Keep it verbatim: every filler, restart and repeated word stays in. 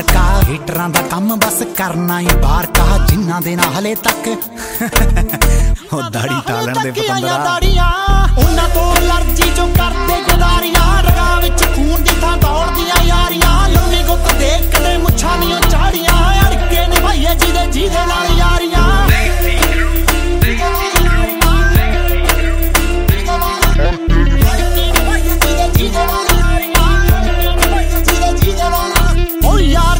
का हीटरां दा कम बस करना ही बार का जिन्ना देना हले तक ओ दाड़ी टालन दे पतंदरा उन्हां तो एलर्जी जो करदे गदारियां रगा विच खून दी थां दौड़दियां यारियां लम्मी गुੱਤ देख कदे मुੱਛਾਂ ਦੀਆਂ ਝਾੜੀਆਂ अड़के ने भाईए जी दे जी दे नाल